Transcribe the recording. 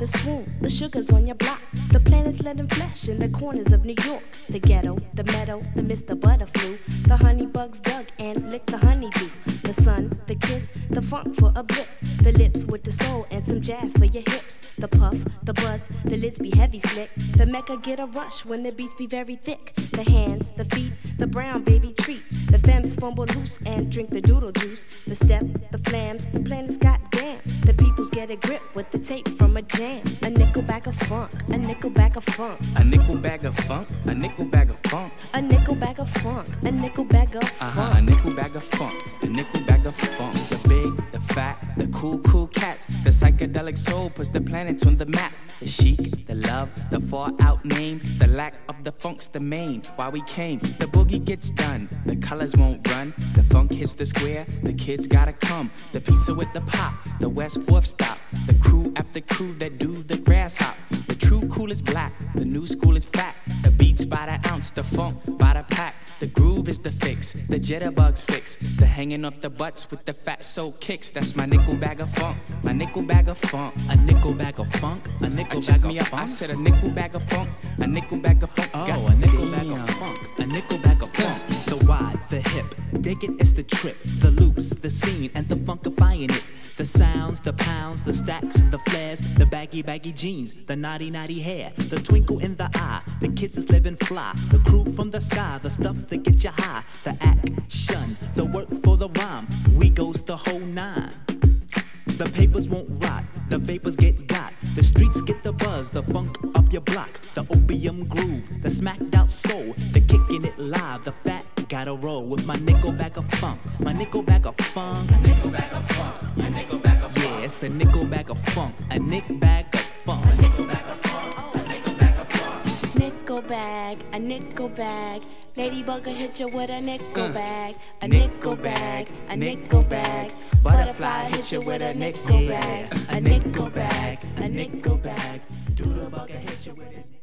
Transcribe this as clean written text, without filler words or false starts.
the swoon, the sugars on your block. The planets letting flesh in the corners of New York. The ghetto, the meadow, the Mr. Butterflu. The honey bugs dug and licked the honeydew. The sun, the kiss, the funk for a bliss. The lips with the soul and some jazz for your hips. The puff, the buzz, the lids be heavy slick. The Mecca get a rush when the beats be very thick. The hands, the feet, the brown baby treat. The femmes fumble loose and drink the doodle juice. The step, the flams, the planets goddamn. The peoples get a grip with the tape from a jam. A nickel bag of funk, a nickel bag of funk. A nickel bag of funk, a nickel bag of funk. A nickel bag of funk, a nickel bag of funk. A nickel bag of funk, a nickel bag of funk. The big, the fat, the cool cats. The psychedelic soul puts the planets on the map. The chic, the love, the far out name. The lack of the funk's the main. Why we came, the boogie gets done. The colors won't run. The funk hits the square. The kids gotta come. The pizza with the pop. The West 4th stop. The crew after crew that do the grass hop. The true cool is black. The new school is fat. The beats by the ounce. The funk by the pack. The groove is the fix. The jitterbugs fix. The hanging off the butts with the fat soul kicks. That's my nickel bag of funk. My nickel bag of funk. A nickel bag of funk. A nickel bag of funk. I said a nickel bag of funk. A nickel bag of funk. Oh, a nickel bag of funk. A nickel bag of funk. The wide, the hip. Dig it, it's the trip. The loops, the scene, and the funkifying it. The sounds, the pounds, the stacks, the flares, the baggy jeans, the naughty hair, the twinkle in the eye, the kids is living fly, the crew from the sky, the stuff that gets you high, the action, the work for the rhyme, we goes the whole nine. The papers won't rot, the vapors get got, the streets get the buzz, the funk up your block, the opium groove, the smacked out soul, the kicking it live, the fat gotta roll with my nickel bag of funk, my nickel bag of funk, a nickel bag of funk, a nickel bag of funk. Yeah, it's a nickel bag of funk, a nick bag of funk, a nickel bag of funk, a nickel bag of funk. Nickel bag, a nickel bag. Ladybug will hit you with a nickel bag, a nickel bag, a nickel bag. Butterfly hit you with a nickel bag, a nickel bag, a nickel bag. Doodlebug will hit you with his